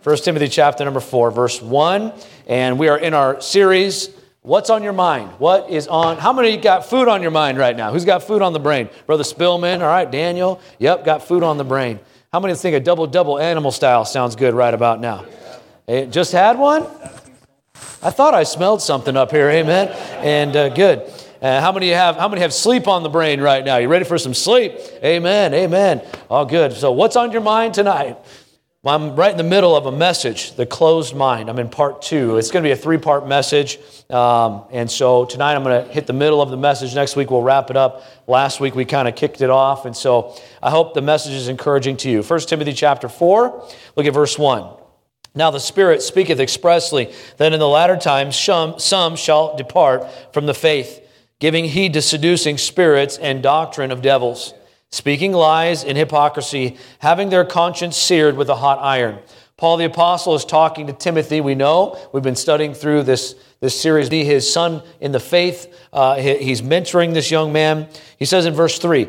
1 Timothy chapter number 4, verse 1. And we are in our series, What's on Your Mind? How many got food on your mind right now? Who's got food on the brain? Brother Spillman, all right, Daniel. Yep, got food on the brain. How many think a double animal style sounds good right about now? Hey, just had one? I thought I smelled something up here, amen. And good. How many have sleep on the brain right now? You ready for some sleep? Amen. All good. So what's on your mind tonight? Well, I'm right in the middle of a message, The Closed Mind. I'm in part 2. It's going to be a 3-part message. And so tonight I'm going to hit the middle of the message. Next week we'll wrap it up. Last week we kind of kicked it off. And so I hope the message is encouraging to you. 1 Timothy chapter 4, look at verse 1. Now the Spirit speaketh expressly that in the latter times some shall depart from the faith, giving heed to seducing spirits and doctrine of devils, speaking lies and hypocrisy, having their conscience seared with a hot iron. Paul the Apostle is talking to Timothy. We know, we've been studying through this series, his son in the faith. He's mentoring this young man. He says in verse 3,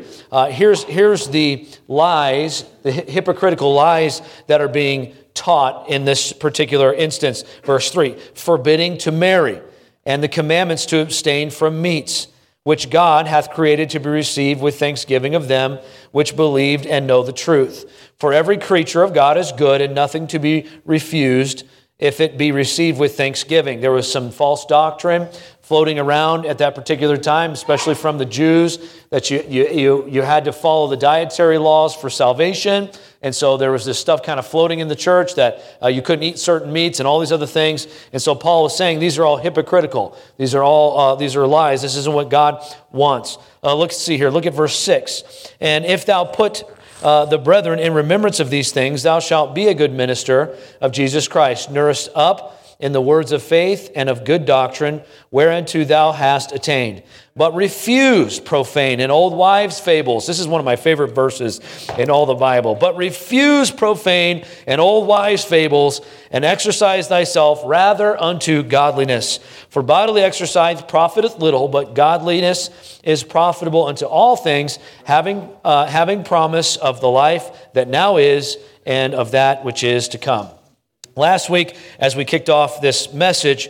here's the lies, the hypocritical lies that are being taught in this particular instance. Verse 3, forbidding to marry, and the commandments to abstain from meats, which God hath created to be received with thanksgiving of them which believed and know the truth. For every creature of God is good, and nothing to be refused if it be received with thanksgiving. There was some false doctrine floating around at that particular time, especially from the Jews, that you had to follow the dietary laws for salvation. And so there was this stuff kind of floating in the church that you couldn't eat certain meats and all these other things. And so Paul was saying these are all hypocritical. These are lies. This isn't what God wants. Let's see here. Look at verse 6. And if thou put the brethren in remembrance of these things, thou shalt be a good minister of Jesus Christ, nourished up in the words of faith and of good doctrine, whereunto thou hast attained. But refuse profane and old wives' fables. This is one of my favorite verses in all the Bible. But refuse profane and old wives' fables, and exercise thyself rather unto godliness. For bodily exercise profiteth little, but godliness is profitable unto all things, having promise of the life that now is, and of that which is to come. Last week, as we kicked off this message,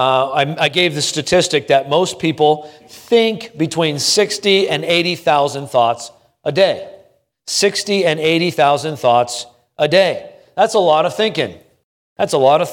I gave the statistic that most people think between 60 and 80,000 thoughts a day. 60 and 80,000 thoughts a day. That's a lot of thinking. That's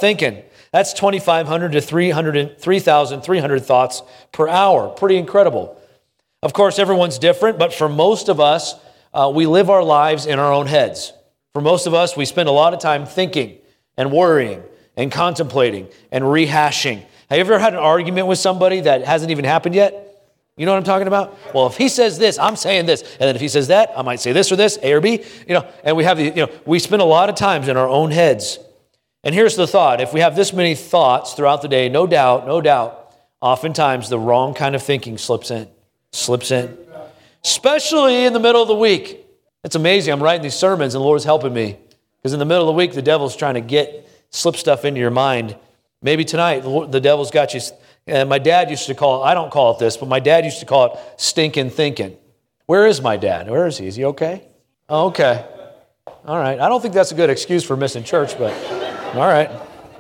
2,500 to 3,300 thoughts per hour. Pretty incredible. Of course, everyone's different, but for most of us, we live our lives in our own heads. For most of us, we spend a lot of time thinking and worrying and contemplating and rehashing. Have you ever had an argument with somebody that hasn't even happened yet? You know what I'm talking about? Well, if he says this, I'm saying this. And then if he says that, I might say this or this, A or B. And we spend a lot of times in our own heads. And here's the thought. If we have this many thoughts throughout the day, no doubt, oftentimes the wrong kind of thinking slips in. Especially in the middle of the week. It's amazing. I'm writing these sermons and the Lord's helping me. Because in the middle of the week, the devil's trying to slip stuff into your mind. Maybe tonight, the devil's got you. And my dad used to call it, I don't call it this, but my dad used to call it stinking thinking. Where is my dad? Where is he? Is he okay? Oh, okay. All right. I don't think that's a good excuse for missing church, but all right.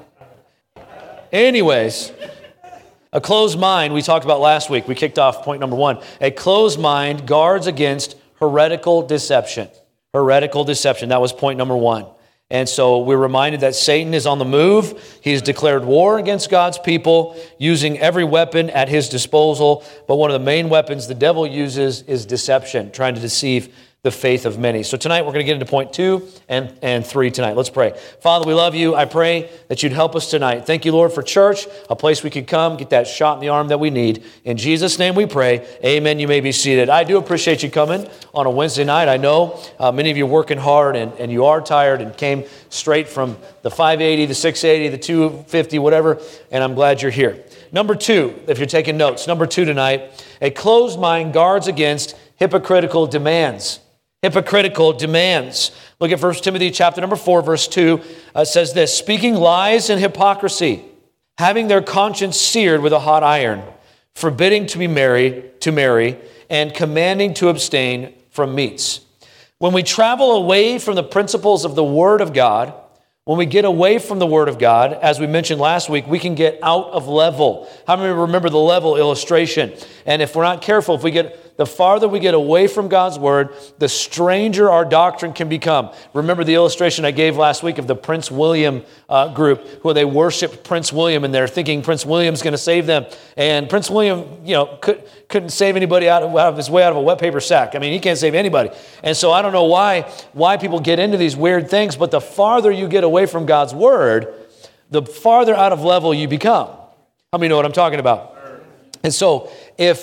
Anyways, a closed mind, we talked about last week. We kicked off point number 1. A closed mind guards against heretical deception. Heretical deception. That was point number 1. And so we're reminded that Satan is on the move. He's declared war against God's people, using every weapon at his disposal. But one of the main weapons the devil uses is deception, trying to deceive the faith of many. So tonight we're going to get into point 2 and 3 tonight. Let's pray. Father, we love you. I pray that you'd help us tonight. Thank you, Lord, for church, a place we could come, get that shot in the arm that we need. In Jesus' name we pray. Amen. You may be seated. I do appreciate you coming on a Wednesday night. I know many of you are working hard and you are tired and came straight from the 580, the 680, the 250, whatever, and I'm glad you're here. Number 2, if you're taking notes, number 2 tonight, a closed mind guards against hypocritical demands. Hypocritical demands. Look at 1 Timothy chapter number 4, verse 2. Says this, speaking lies and hypocrisy, having their conscience seared with a hot iron, forbidding to marry, and commanding to abstain from meats. When we travel away from the principles of the Word of God, When we get away from the Word of God, as we mentioned last week, we can get out of level. How many remember the level illustration? And if we're not careful, the farther we get away from God's Word, the stranger our doctrine can become. Remember the illustration I gave last week of the Prince William group, where they worshiped Prince William, and they're thinking Prince William's going to save them. And Prince William, couldn't save anybody out of his way out of a wet paper sack. I mean, he can't save anybody. And so I don't know why people get into these weird things, but the farther you get away from God's Word, the farther out of level you become. How many know what I'm talking about? And so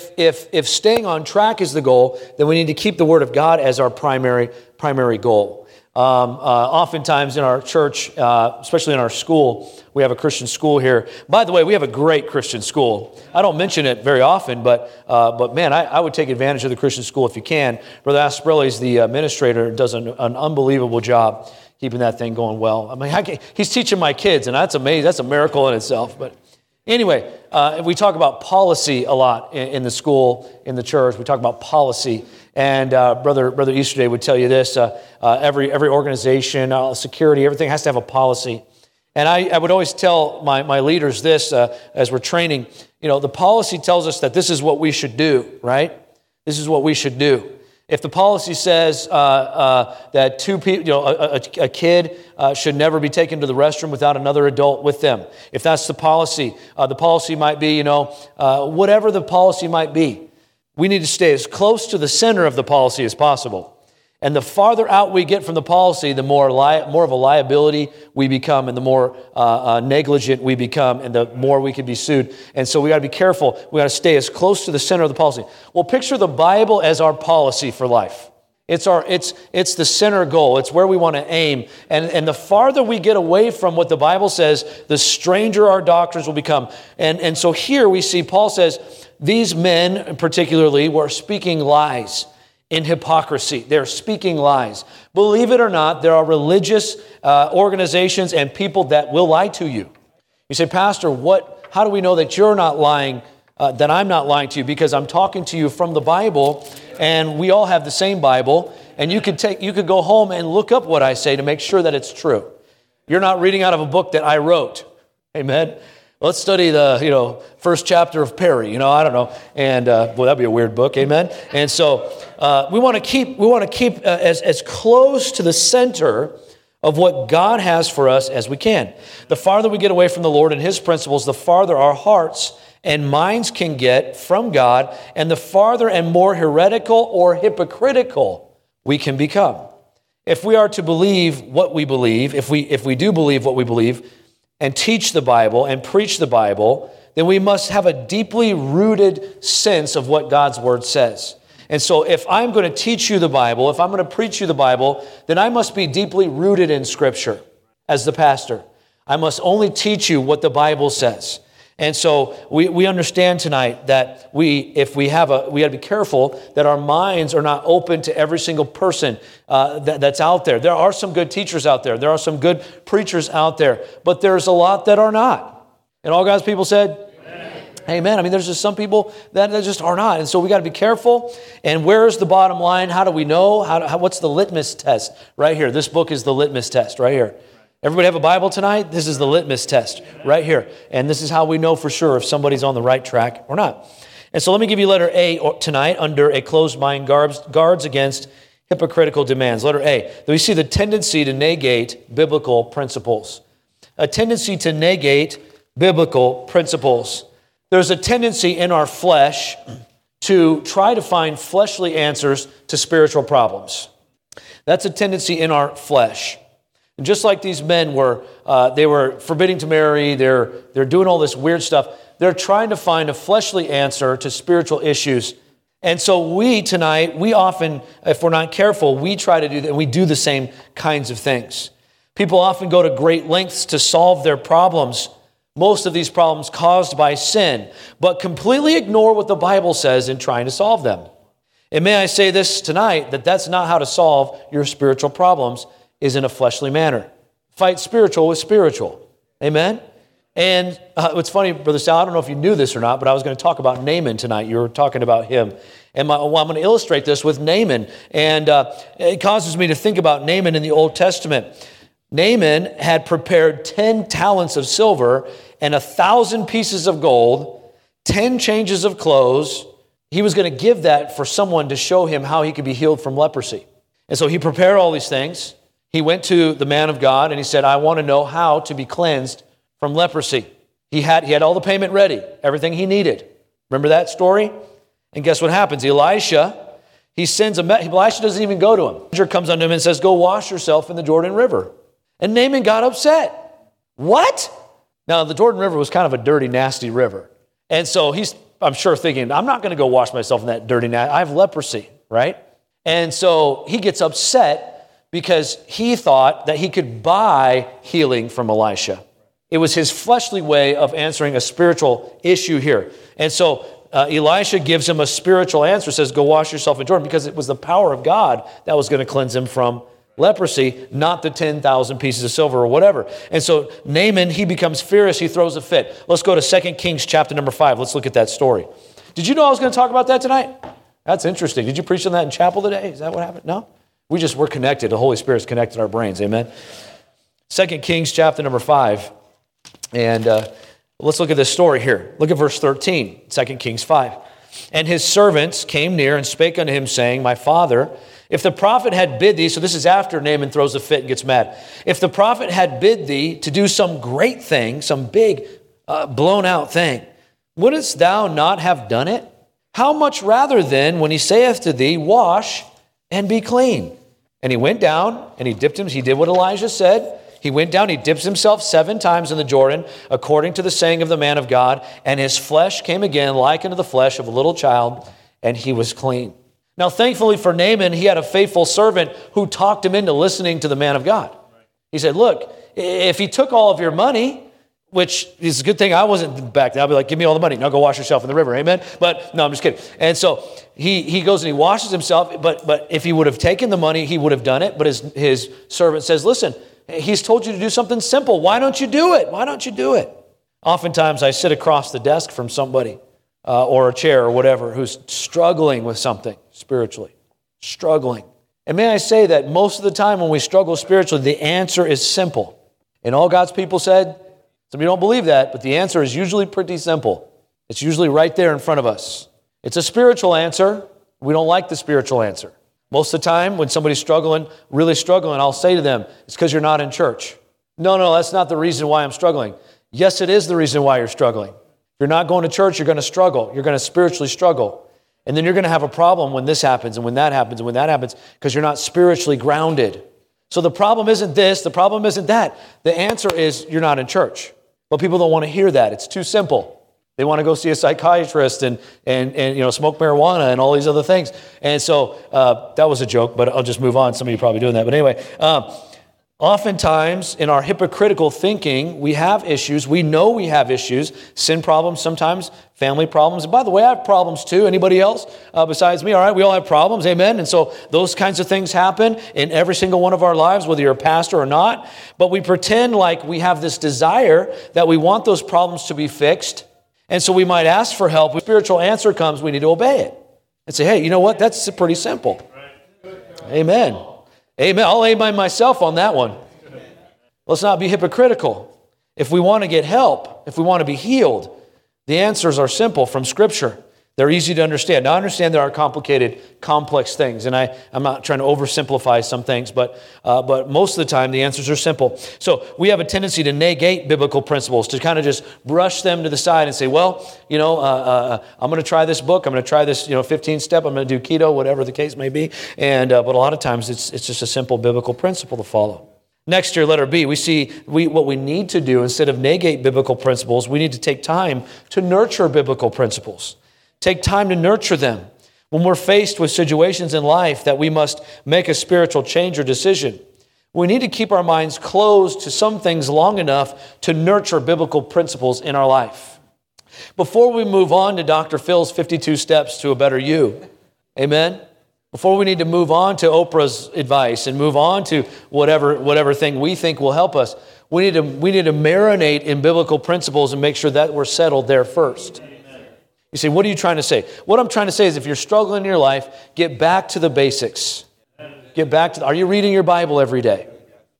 if staying on track is the goal, then we need to keep the Word of God as our primary goal. Oftentimes in our church, especially in our school, we have a Christian school here. By the way, we have a great Christian school. I don't mention it very often, but man, I would take advantage of the Christian school if you can. Brother Asprelli's the administrator, does an unbelievable job keeping that thing going well. I mean, he's teaching my kids, and that's amazing. That's a miracle in itself. But anyway, we talk about policy a lot in the school, in the church. We talk about policy. And Brother Easterday would tell you this, every organization, security, everything has to have a policy. And I would always tell my leaders this as we're training, the policy tells us that this is what we should do, right? This is what we should do. If the policy says that two people, a kid should never be taken to the restroom without another adult with them, if that's the policy might be, whatever the policy might be, we need to stay as close to the center of the policy as possible. And the farther out we get from the policy, the more of a liability we become, and the more negligent we become, and the more we can be sued. And so we got to be careful. We got to stay as close to the center of the policy. Well, picture the Bible as our policy for life. It's the center goal. It's where we want to aim. And the farther we get away from what the Bible says, the stranger our doctrines will become. And so here we see Paul says, these men particularly were speaking lies. In hypocrisy. They're speaking lies. Believe it or not, there are religious organizations and people that will lie to you. You say, Pastor, how do we know that you're not lying, that I'm not lying to you? Because I'm talking to you from the Bible, and we all have the same Bible, and you could go home and look up what I say to make sure that it's true. You're not reading out of a book that I wrote. Amen. Let's study the, first chapter of Perry, I don't know. And, that'd be a weird book. Amen. And so, we want to keep as close to the center of what God has for us as we can. The farther we get away from the Lord and His principles, the farther our hearts and minds can get from God, and the farther and more heretical or hypocritical we can become. If we are to believe what we believe, if we do believe what we believe, and teach the Bible and preach the Bible, then we must have a deeply rooted sense of what God's Word says. And so if I'm going to teach you the Bible, if I'm going to preach you the Bible, then I must be deeply rooted in Scripture as the pastor. I must only teach you what the Bible says. And so we understand tonight that we got to be careful that our minds are not open to every single person that's out there. There are some good teachers out there. There are some good preachers out there. But there's a lot that are not. And all God's people said, Amen. I mean, there's just some people that just are not. And so we got to be careful. And where's the bottom line? How do we know? What's the litmus test? Right here. This book is the litmus test right here. Everybody have a Bible tonight? This is the litmus test right here. And this is how we know for sure if somebody's on the right track or not. And so let me give you letter A tonight under a closed mind guards against hypocritical demands. Letter A. We see the tendency to negate biblical principles. A tendency to negate biblical principles. There's a tendency in our flesh to try to find fleshly answers to spiritual problems. That's a tendency in our flesh. And just like these men they were forbidding to marry, they're doing all this weird stuff. They're trying to find a fleshly answer to spiritual issues. And so we often, if we're not careful, we try to do that, and we do the same kinds of things. People often go to great lengths to solve their problems, most of these problems caused by sin, but completely ignore what the Bible says in trying to solve them. And may I say this tonight, that's not how to solve your spiritual problems, is in a fleshly manner. Fight spiritual with spiritual. Amen? And it's funny, Brother Sal, I don't know if you knew this or not, but I was going to talk about Naaman tonight. You were talking about him. And I'm going to illustrate this with Naaman. And it causes me to think about Naaman in the Old Testament. Naaman had prepared 10 talents of silver and 1,000 pieces of gold, 10 changes of clothes. He was going to give that for someone to show him how he could be healed from leprosy. And so he prepared all these things. He went to the man of God and he said, I want to know how to be cleansed from leprosy. He had all the payment ready, everything he needed. Remember that story? And guess what happens? Elisha doesn't even go to him. The messenger comes unto him and says, go wash yourself in the Jordan River. And Naaman got upset. What? Now, the Jordan River was kind of a dirty, nasty river. And so he's, I'm sure, thinking, I'm not going to go wash myself in that dirty, I have leprosy, right? And so he gets upset because he thought that he could buy healing from Elisha. It was his fleshly way of answering a spiritual issue here. And so Elisha gives him a spiritual answer, says, go wash yourself in Jordan, because it was the power of God that was going to cleanse him from leprosy, not the 10,000 pieces of silver or whatever. And so Naaman, he becomes furious, he throws a fit. Let's go to 2 Kings chapter number 5. Let's look at that story. Did you know I was going to talk about that tonight? That's interesting. Did you preach on that in chapel today? Is that what happened? No? We're connected. The Holy Spirit's connected our brains. Amen? 2 Kings chapter number 5. And let's look at this story here. Look at verse 13, 2 Kings 5. And his servants came near and spake unto him, saying, my father, if the prophet had bid thee, so this is after Naaman throws a fit and gets mad. If the prophet had bid thee to do some great thing, some big blown out thing, wouldst thou not have done it? How much rather then, when he saith to thee, wash and be clean? And he went down and he dipped him. He did what Elijah said. He went down, he dips himself 7 times in the Jordan, according to the saying of the man of God, and his flesh came again like unto the flesh of a little child, and he was clean. Now, thankfully for Naaman, he had a faithful servant who talked him into listening to the man of God. He said, look, if he took all of your money, which is a good thing I wasn't back then, I'd be like, give me all the money. Now go wash yourself in the river. Amen? But no, I'm just kidding. And so he goes and he washes himself, but if he would have taken the money, he would have done it. But his servant says, listen, he's told you to do something simple. Why don't you do it? Why don't you do it? Oftentimes I sit across the desk from somebody or a chair or whatever who's struggling with something spiritually, struggling. And may I say that most of the time when we struggle spiritually, the answer is simple. And all God's people said, some of you don't believe that, but the answer is usually pretty simple. It's usually right there in front of us. It's a spiritual answer. We don't like the spiritual answer. Most of the time when somebody's struggling, really struggling, I'll say to them, it's because you're not in church. No, that's not the reason why I'm struggling. Yes, it is the reason why you're struggling. If you're not going to church, you're going to struggle. You're going to spiritually struggle. And then you're going to have a problem when this happens and when that happens and when that happens because you're not spiritually grounded. So the problem isn't this, the problem isn't that. The answer is you're not in church. But people don't want to hear that. It's too simple. They want to go see a psychiatrist and smoke marijuana and all these other things. And so that was a joke, but I'll just move on. Some of you are probably doing that. But anyway, oftentimes in our hypocritical thinking, we have issues. We know we have issues, sin problems sometimes, family problems. And by the way, I have problems too. Anybody else besides me? All right, we all have problems, amen? And so those kinds of things happen in every single one of our lives, whether you're a pastor or not. But we pretend like we have this desire that we want those problems to be fixed. And so we might ask for help. When the spiritual answer comes, we need to obey it. And say, hey, you know what? That's pretty simple. Amen. Amen. I'll amen myself on that one. Let's not be hypocritical. If we want to get help, if we want to be healed, the answers are simple from Scripture. They're easy to understand. Now, I understand there are complicated, complex things, and I'm not trying to oversimplify some things, but most of the time, the answers are simple. So we have a tendency to negate biblical principles, to kind of just brush them to the side and say, well, I'm going to try this book, I'm going to try this 15-step, I'm going to do keto, whatever the case may be, but a lot of times it's just a simple biblical principle to follow. Next here, letter B, we see what we need to do instead of negate biblical principles, we need to take time to nurture biblical principles. Take time to nurture them. When we're faced with situations in life that we must make a spiritual change or decision, we need to keep our minds closed to some things long enough to nurture biblical principles in our life. Before we move on to Dr. Phil's 52 Steps to a Better You, amen? Before we need to move on to Oprah's advice and move on to whatever thing we think will help us, we need to marinate in biblical principles and make sure that we're settled there first. You say, what are you trying to say? What I'm trying to say is if you're struggling in your life, get back to the basics. Are you reading your Bible every day?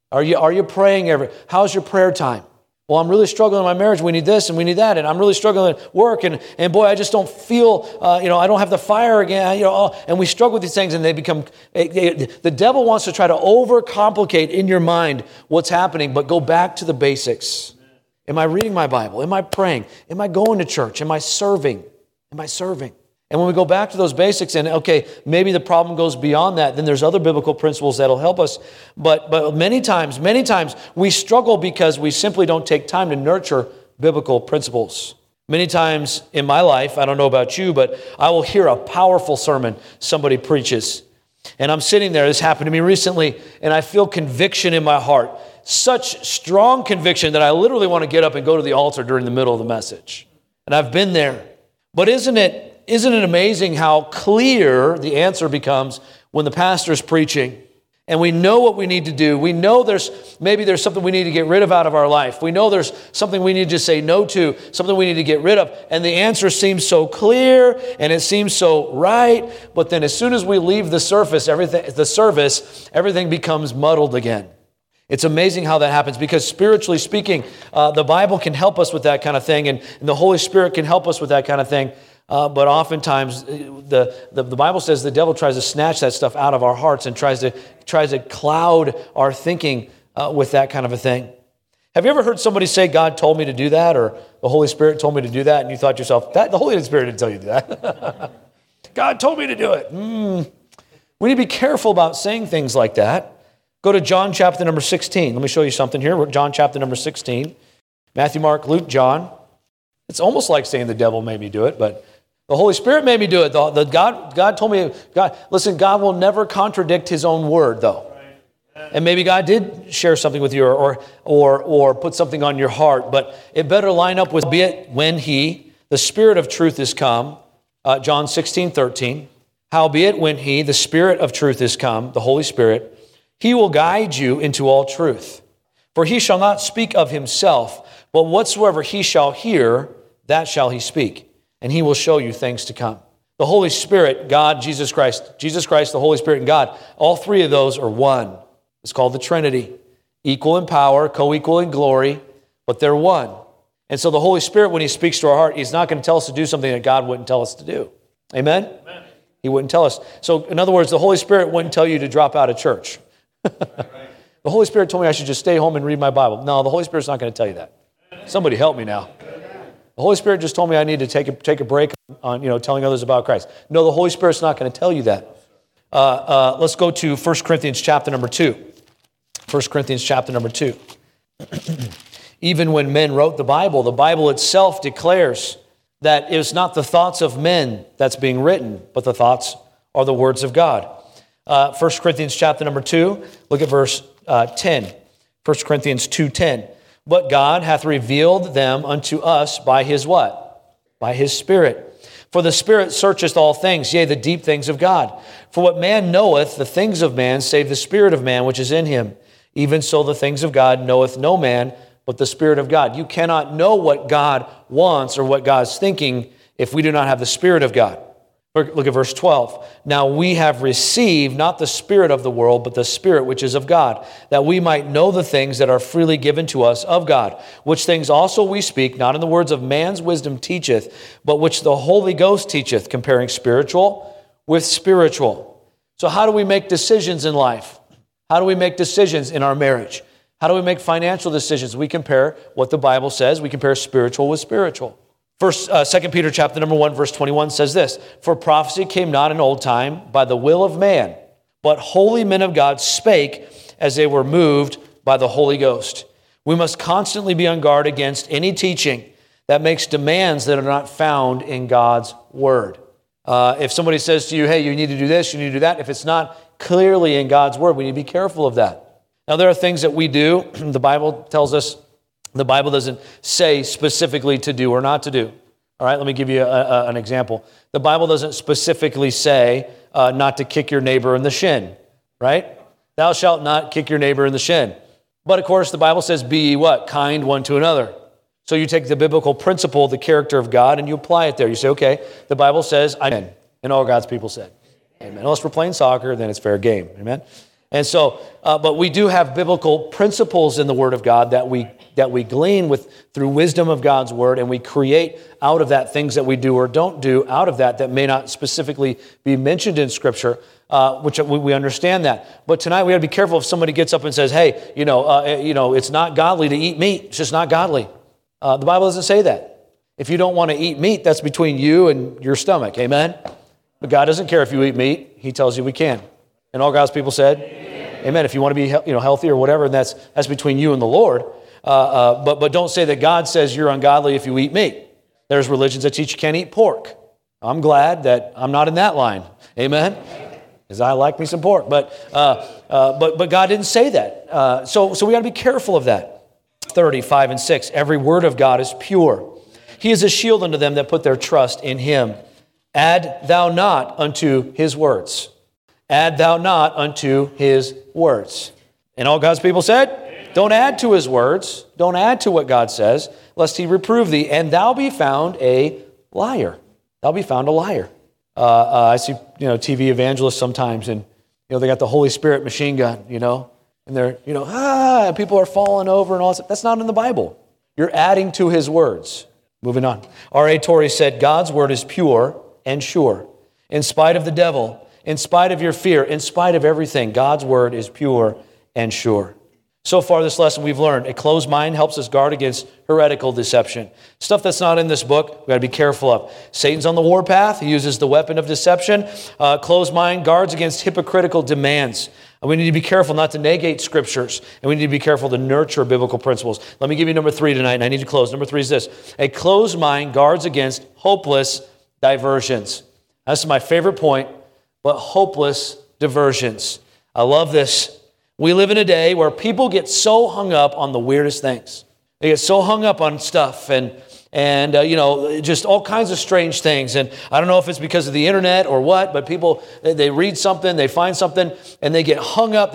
Are you praying how's your prayer time? Well, I'm really struggling in my marriage. We need this and we need that. And I'm really struggling at work. And boy, I just don't feel, I don't have the fire again. And we struggle with these things and they become, the devil wants to try to overcomplicate in your mind what's happening, but go back to the basics. Am I reading my Bible? Am I praying? Am I going to church? Am I serving? Am I serving? And when we go back to those basics and, okay, maybe the problem goes beyond that, then there's other biblical principles that'll help us. But many times, we struggle because we simply don't take time to nurture biblical principles. Many times in my life, I don't know about you, but I will hear a powerful sermon somebody preaches. And I'm sitting there, this happened to me recently, and I feel conviction in my heart. Such strong conviction that I literally want to get up and go to the altar during the middle of the message. And I've been there. But isn't it amazing how clear the answer becomes when the pastor's preaching and we know what we need to do? We know there's something we need to get rid of out of our life. We know there's something we need to say no to, something we need to get rid of. And the answer seems so clear and it seems so right. But then as soon as we leave the service, everything becomes muddled again. It's amazing how that happens because spiritually speaking, the Bible can help us with that kind of thing and the Holy Spirit can help us with that kind of thing. But oftentimes, the Bible says the devil tries to snatch that stuff out of our hearts and tries to cloud our thinking with that kind of a thing. Have you ever heard somebody say, God told me to do that, or the Holy Spirit told me to do that, and you thought to yourself, the Holy Spirit didn't tell you to do that. God told me to do it. We need to be careful about saying things like that. Go to John chapter number 16. Let me show you something here. John chapter number 16. Matthew, Mark, Luke, John. It's almost like saying the devil made me do it, but the Holy Spirit made me do it. God told me, God will never contradict his own word, though. And maybe God did share something with you or put something on your heart, but it better line up with it when the Spirit of truth is come, John 16:13. Howbeit when the Spirit of truth is come, the Holy Spirit, he will guide you into all truth. For he shall not speak of himself, but whatsoever he shall hear, that shall he speak. And he will show you things to come. The Holy Spirit, God, Jesus Christ, the Holy Spirit, and God, all three of those are one. It's called the Trinity. Equal in power, co-equal in glory, but they're one. And so the Holy Spirit, when he speaks to our heart, he's not going to tell us to do something that God wouldn't tell us to do. Amen? Amen. He wouldn't tell us. So in other words, the Holy Spirit wouldn't tell you to drop out of church. The Holy Spirit told me I should just stay home and read my Bible. No, the Holy Spirit's not going to tell you that. Somebody help me now. The Holy Spirit just told me I need to take a break on telling others about Christ. No, the Holy Spirit's not going to tell you that. Let's go to 1 Corinthians chapter number 2. 1 Corinthians chapter number 2. Even when men wrote the Bible itself declares that it's not the thoughts of men that's being written, but the thoughts are the words of God. 1 Corinthians chapter number 2, look at verse 10. 1 Corinthians 2:10. But God hath revealed them unto us by his what? By his Spirit. For the Spirit searcheth all things, yea, the deep things of God. For what man knoweth the things of man, save the Spirit of man which is in him. Even so the things of God knoweth no man, but the Spirit of God. You cannot know what God wants or what God's thinking if we do not have the Spirit of God. Look at verse 12. Now we have received not the spirit of the world, but the Spirit which is of God, that we might know the things that are freely given to us of God, which things also we speak, not in the words of man's wisdom teacheth, but which the Holy Ghost teacheth, comparing spiritual with spiritual. So how do we make decisions in life? How do we make decisions in our marriage? How do we make financial decisions? We compare what the Bible says. We compare spiritual with spiritual. 2 Peter chapter number 1, verse 21 says this, For prophecy came not in old time by the will of man, but holy men of God spake as they were moved by the Holy Ghost. We must constantly be on guard against any teaching that makes demands that are not found in God's word. If somebody says to you, hey, you need to do this, you need to do that, if it's not clearly in God's word, we need to be careful of that. Now, there are things that we do. The Bible tells us, the Bible doesn't say specifically to do or not to do. All right, let me give you an example. The Bible doesn't specifically say not to kick your neighbor in the shin, right? Thou shalt not kick your neighbor in the shin. But of course, the Bible says, be what? Kind one to another. So you take the biblical principle, the character of God, and you apply it there. You say, okay, the Bible says, amen. And all God's people said, amen. Unless we're playing soccer, then it's fair game, amen? And so, but we do have biblical principles in the Word of God that we glean through wisdom of God's Word, and we create out of that things that we do or don't do out of that may not specifically be mentioned in Scripture, which we understand that. But tonight we got to be careful if somebody gets up and says, "Hey, it's not godly to eat meat. It's just not godly." The Bible doesn't say that. If you don't want to eat meat, that's between you and your stomach. Amen? But God doesn't care if you eat meat. He tells you we can. And all God's people said, Amen. If you want to be healthy or whatever, that's between you and the Lord. But don't say that God says you're ungodly if you eat meat. There's religions that teach you can't eat pork. I'm glad that I'm not in that line. Amen? Because I like me some pork. But God didn't say that. So we got to be careful of that. 35 and 6, every word of God is pure. He is a shield unto them that put their trust in him. Add thou not unto his words. Add thou not unto his words. And all God's people said, don't add to his words. Don't add to what God says, lest he reprove thee, and thou be found a liar. Thou be found a liar. I see, TV evangelists sometimes, and, they got the Holy Spirit machine gun, and they're, and people are falling over and all that. That's not in the Bible. You're adding to his words. Moving on. R.A. Torrey said, God's word is pure and sure. In spite of the devil, in spite of your fear, in spite of everything, God's word is pure and sure. So far this lesson we've learned, a closed mind helps us guard against heretical deception. Stuff that's not in this book, we've got to be careful of. Satan's on the warpath. He uses the weapon of deception. Closed mind guards against hypocritical demands. And we need to be careful not to negate scriptures, and we need to be careful to nurture biblical principles. Let me give you number 3 tonight, and I need to close. Number 3 is this. A closed mind guards against hopeless diversions. That's my favorite point, but hopeless diversions. I love this. We live in a day where people get so hung up on the weirdest things. They get so hung up on stuff and just all kinds of strange things. And I don't know if it's because of the internet or what, but people, they read something, they find something, and they get hung up.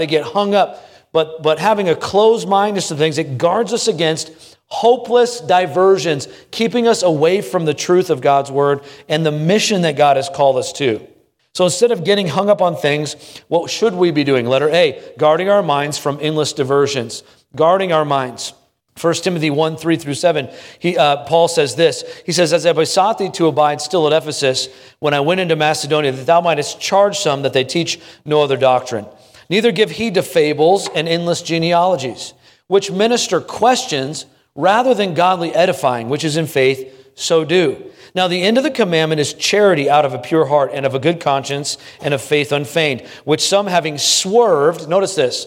But having a closed mind to some things, it guards us against hopeless diversions, keeping us away from the truth of God's word and the mission that God has called us to. So instead of getting hung up on things, what should we be doing? Letter A, guarding our minds from endless diversions. Guarding our minds. 1 Timothy 1, 3 through 7, Paul says this. He says, as I besought thee to abide still at Ephesus, when I went into Macedonia, that thou mightest charge some that they teach no other doctrine. Neither give heed to fables and endless genealogies, which minister questions rather than godly edifying, which is in faith, so do. Now the end of the commandment is charity out of a pure heart and of a good conscience and of faith unfeigned, which some having swerved, notice this,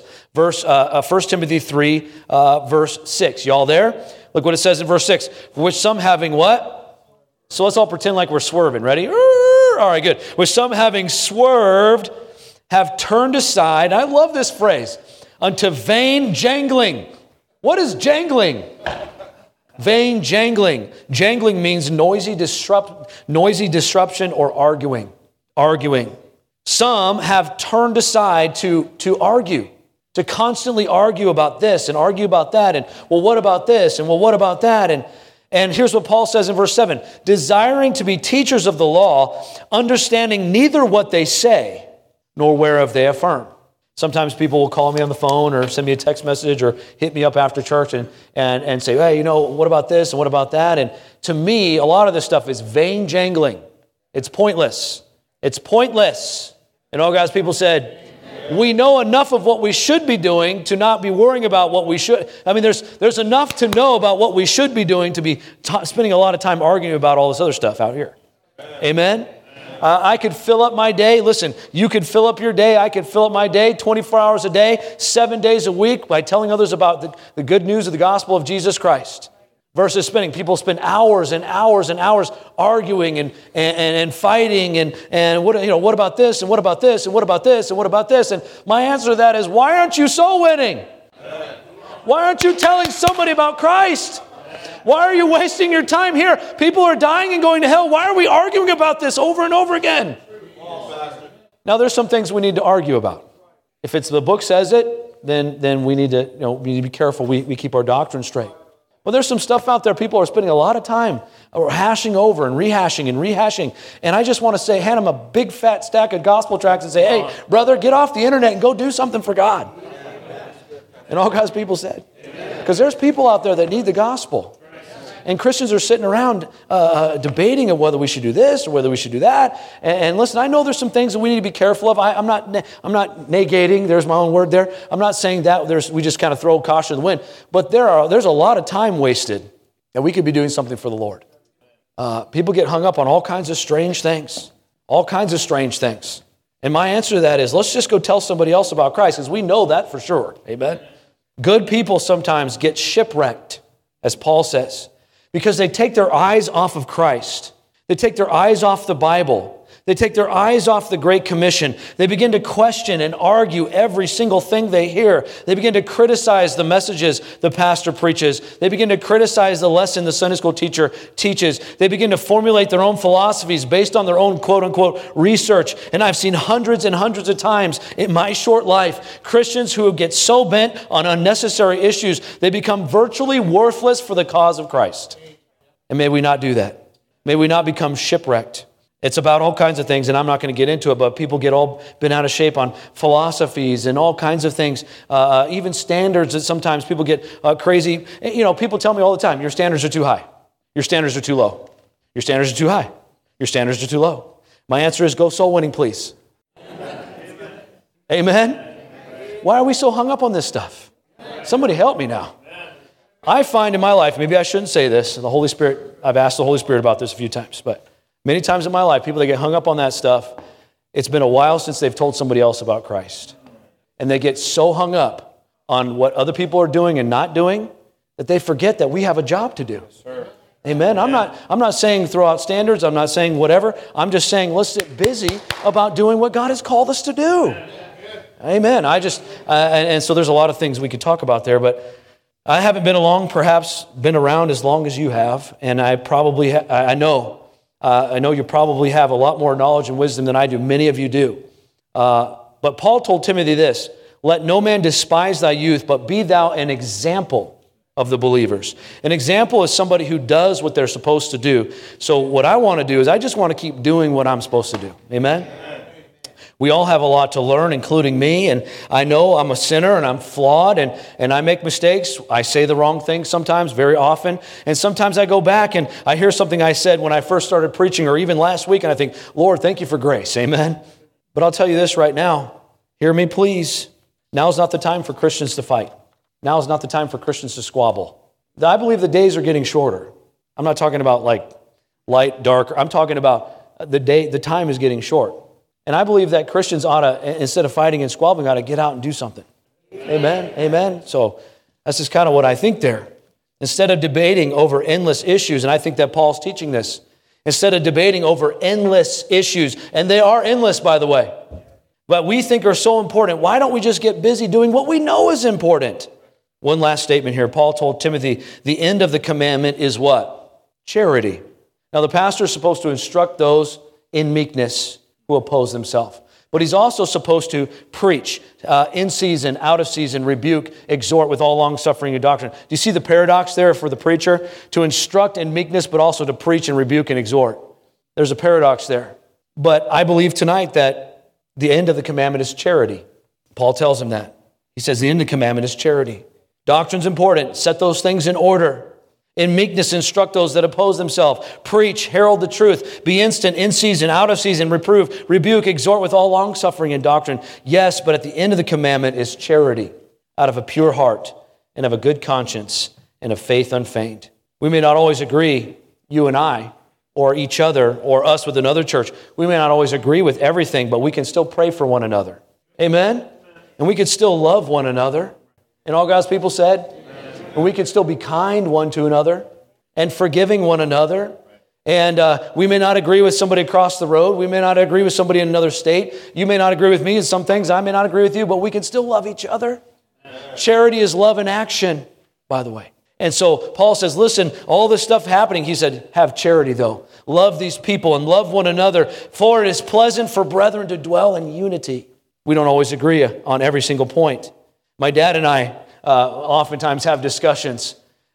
1 Timothy 3, verse 6. Y'all there? Look what it says in verse 6. Which some having what? So let's all pretend like we're swerving. Ready? All right, good. Which some having swerved have turned aside. I love this phrase. Unto vain jangling. What is jangling? Vain jangling. Jangling means noisy disruption or arguing. Some have turned aside to argue, to constantly argue about this and argue about that, and well, what about this, and well, what about that, and here's what Paul says in verse 7, desiring to be teachers of the law, understanding neither what they say, nor whereof they affirm. Sometimes people will call me on the phone or send me a text message or hit me up after church and say, hey, what about this and what about that? And to me, a lot of this stuff is vain jangling. It's pointless. It's pointless. And all God's people said, we know enough of what we should be doing to not be worrying about what we should. I mean, there's enough to know about what we should be doing to be spending a lot of time arguing about all this other stuff out here. Amen? I could fill up my day. Listen, you could fill up your day. I could fill up my day 24 hours a day, 7 days a week by telling others about the good news of the gospel of Jesus Christ. Versus people spend hours and hours and hours arguing and fighting and what about this and what about this and what about this and what about this? And my answer to that is, why aren't you soul winning? Why aren't you telling somebody about Christ? Why are you wasting your time here? People are dying and going to hell. Why are we arguing about this over and over again? Now, there's some things we need to argue about. If it's the book says it, then we need to be careful. We keep our doctrine straight. Well, there's some stuff out there people are spending a lot of time hashing over and rehashing. And I just want to say, hand them a big fat stack of gospel tracts and say, hey, brother, get off the internet and go do something for God. And all God's people said. Because there's people out there that need the gospel. And Christians are sitting around debating of whether we should do this or whether we should do that. And listen, I know there's some things that we need to be careful of. I'm not negating. There's my own word there. I'm not saying that we just kind of throw caution to the wind. But there's a lot of time wasted that we could be doing something for the Lord. People get hung up on all kinds of strange things. All kinds of strange things. And my answer to that is, let's just go tell somebody else about Christ, because we know that for sure. Amen? Good people sometimes get shipwrecked, as Paul says, because they take their eyes off of Christ. They take their eyes off the Bible. They take their eyes off the Great Commission. They begin to question and argue every single thing they hear. They begin to criticize the messages the pastor preaches. They begin to criticize the lesson the Sunday school teacher teaches. They begin to formulate their own philosophies based on their own quote-unquote research. And I've seen hundreds and hundreds of times in my short life, Christians who get so bent on unnecessary issues, they become virtually worthless for the cause of Christ. And may we not do that. May we not become shipwrecked. It's about all kinds of things, and I'm not going to get into it, but people get all bent out of shape on philosophies and all kinds of things, even standards that sometimes people get crazy. You know, people tell me all the time, your standards are too high. Your standards are too low. Your standards are too high. Your standards are too low. My answer is go soul winning, please. Amen? Amen? Why are we so hung up on this stuff? Somebody help me now. I find in my life, maybe I shouldn't say this, the Holy Spirit, I've asked the Holy Spirit about this a few times, but many times in my life, people that get hung up on that stuff, it's been a while since they've told somebody else about Christ. And they get so hung up on what other people are doing and not doing that they forget that we have a job to do. Yes, amen. I'm not saying throw out standards. I'm not saying whatever. I'm just saying let's get busy about doing what God has called us to do. Amen. And so there's a lot of things we could talk about there, but I haven't been around as long as you have, and I probably, I know you probably have a lot more knowledge and wisdom than I do. Many of you do. But Paul told Timothy this, let no man despise thy youth, but be thou an example of the believers. An example is somebody who does what they're supposed to do. So what I want to do is I just want to keep doing what I'm supposed to do. Amen? We all have a lot to learn, including me, and I know I'm a sinner and I'm flawed and I make mistakes. I say the wrong thing sometimes, very often, and sometimes I go back and I hear something I said when I first started preaching or even last week and I think, Lord, thank you for grace, amen? But I'll tell you this right now, hear me please, now's not the time for Christians to fight. Now is not the time for Christians to squabble. I believe the days are getting shorter. I'm not talking about like light, dark, I'm talking about the time is getting short. And I believe that Christians ought to, instead of fighting and squabbling, ought to get out and do something. Amen? Amen? So that's just kind of what I think there. Instead of debating over endless issues, and I think that Paul's teaching this, instead of debating over endless issues, and they are endless, by the way, but we think are so important, why don't we just get busy doing what we know is important? One last statement here. Paul told Timothy, the end of the commandment is what? Charity. Now, the pastor is supposed to instruct those in meekness who oppose themselves. But he's also supposed to preach in season, out of season, rebuke, exhort with all long-suffering and doctrine. Do you see the paradox there for the preacher? To instruct in meekness, but also to preach and rebuke and exhort. There's a paradox there. But I believe tonight that the end of the commandment is charity. Paul tells him that. He says the end of the commandment is charity. Doctrine's important. Set those things in order. In meekness, instruct those that oppose themselves. Preach, herald the truth. Be instant, in season, out of season. Reprove, rebuke, exhort with all longsuffering and doctrine. Yes, but at the end of the commandment is charity, out of a pure heart and of a good conscience and of faith unfeigned. We may not always agree, you and I, or each other, or us with another church. We may not always agree with everything, but we can still pray for one another. Amen? And we can still love one another. And all God's people said, and we can still be kind one to another and forgiving one another. And we may not agree with somebody across the road. We may not agree with somebody in another state. You may not agree with me in some things. I may not agree with you, but we can still love each other. Charity is love in action, by the way. And so Paul says, listen, all this stuff happening, he said, have charity though. Love these people and love one another, for it is pleasant for brethren to dwell in unity. We don't always agree on every single point. My dad and I oftentimes have discussions,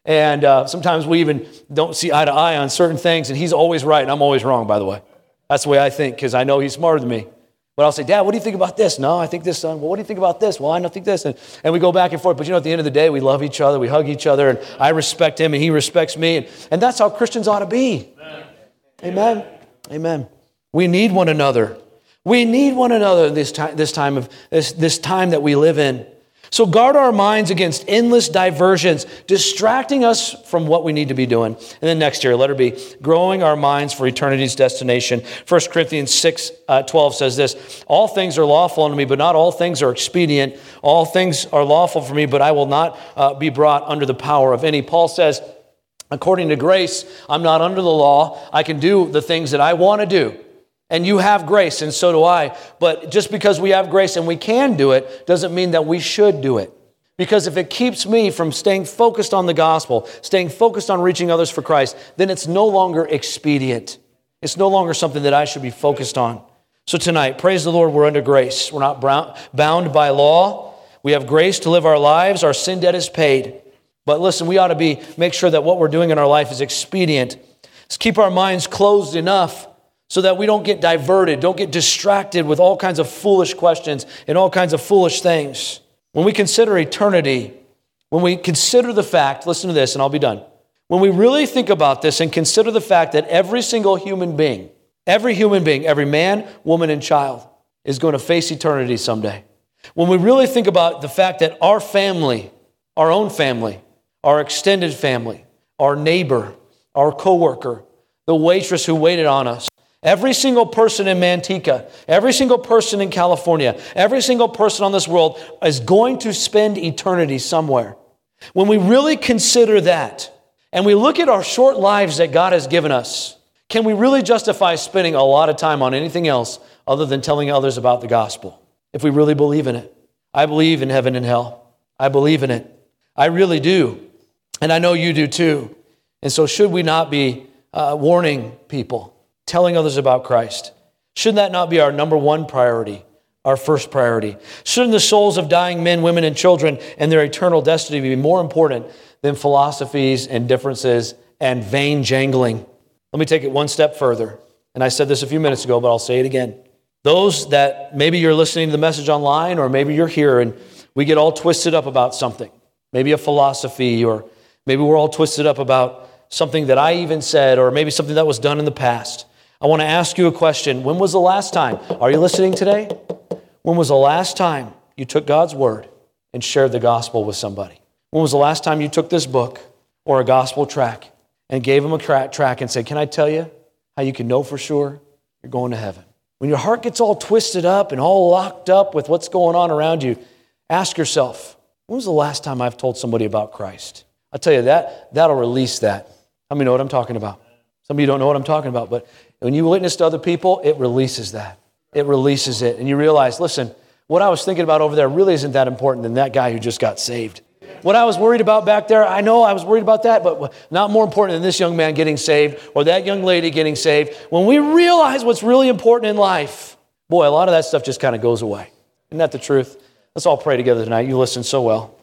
And sometimes we even don't see eye to eye on certain things, and he's always right, and I'm always wrong, by the way. That's the way I think, because I know he's smarter than me. But I'll say, Dad, what do you think about this? No, I think this, son. Well, what do you think about this? Well, I don't think this. And we go back and forth. But at the end of the day, we love each other. We hug each other. And I respect him and he respects me. And that's how Christians ought to be. Amen. Amen. We need one another. We need one another this time that we live in. So guard our minds against endless diversions, distracting us from what we need to be doing. And then next here, letter B, growing our minds for eternity's destination. 1 Corinthians 6:12 says this, all things are lawful unto me, but not all things are expedient. All things are lawful for me, but I will not be brought under the power of any. Paul says, according to grace, I'm not under the law. I can do the things that I want to do. And you have grace, and so do I. But just because we have grace and we can do it, doesn't mean that we should do it. Because if it keeps me from staying focused on the gospel, staying focused on reaching others for Christ, then it's no longer expedient. It's no longer something that I should be focused on. So tonight, praise the Lord, we're under grace. We're not bound by law. We have grace to live our lives. Our sin debt is paid. But listen, we ought to make sure that what we're doing in our life is expedient. Let's keep our minds closed enough so that we don't get diverted, don't get distracted with all kinds of foolish questions and all kinds of foolish things. When we consider eternity, when we consider the fact, listen to this and I'll be done. When we really think about this and consider the fact that every single human being, every man, woman, and child is going to face eternity someday. When we really think about the fact that our family, our own family, our extended family, our neighbor, our coworker, the waitress who waited on us, every single person in Manteca, every single person in California, every single person on this world is going to spend eternity somewhere. When we really consider that, and we look at our short lives that God has given us, can we really justify spending a lot of time on anything else other than telling others about the gospel? If we really believe in it. I believe in heaven and hell. I believe in it. I really do. And I know you do too. And so should we not be warning people, telling others about Christ? Shouldn't that not be our number one priority, our first priority? Shouldn't the souls of dying men, women, and children and their eternal destiny be more important than philosophies and differences and vain jangling? Let me take it one step further. And I said this a few minutes ago, but I'll say it again. Those that maybe you're listening to the message online, or maybe you're here and we get all twisted up about something, maybe a philosophy, or maybe we're all twisted up about something that I even said, or maybe something that was done in the past. I want to ask you a question. When was the last time? Are you listening today? When was the last time you took God's word and shared the gospel with somebody? When was the last time you took this book or a gospel track and gave them a track and said, can I tell you how you can know for sure you're going to heaven? When your heart gets all twisted up and all locked up with what's going on around you, ask yourself, when was the last time I've told somebody about Christ? I'll tell you that'll release that. How many know what I'm talking about? Some of you don't know what I'm talking about, but when you witness to other people, it releases that. It releases it. And you realize, listen, what I was thinking about over there really isn't that important than that guy who just got saved. What I was worried about back there, I know I was worried about that, but not more important than this young man getting saved or that young lady getting saved. When we realize what's really important in life, boy, a lot of that stuff just kind of goes away. Isn't that the truth? Let's all pray together tonight. You listen so well.